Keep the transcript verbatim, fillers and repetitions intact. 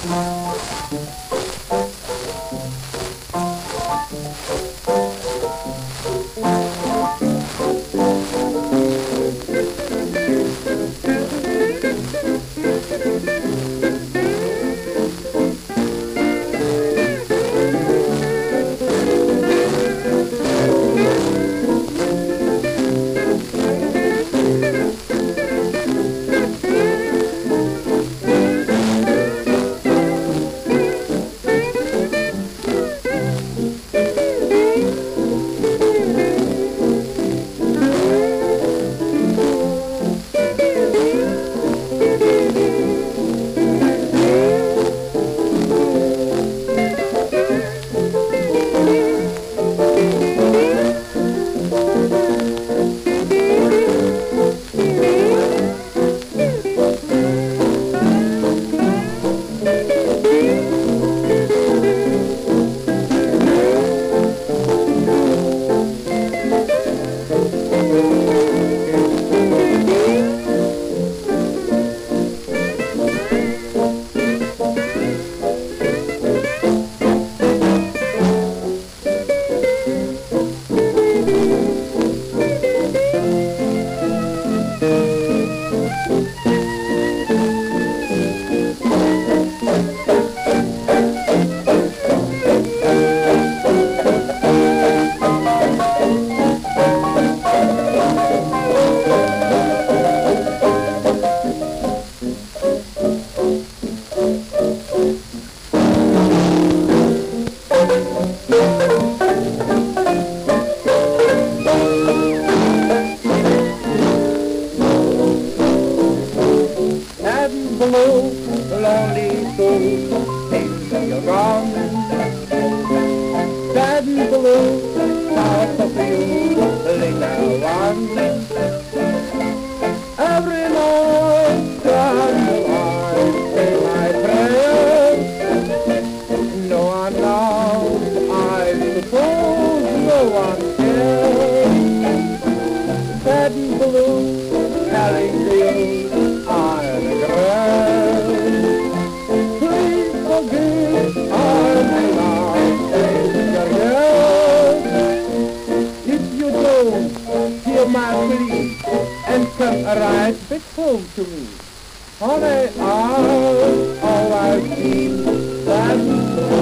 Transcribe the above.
below, the lonely soul seems you're gone. Sad and below, south of you, linger on. Every night, candle I say my prayers. No one knows, I suppose no one cares. Sad and below, telling you I'm a girl. Please forgive, I'm not your girl. If you don't hear my plea and come right back home to me, honey, I'll always be that.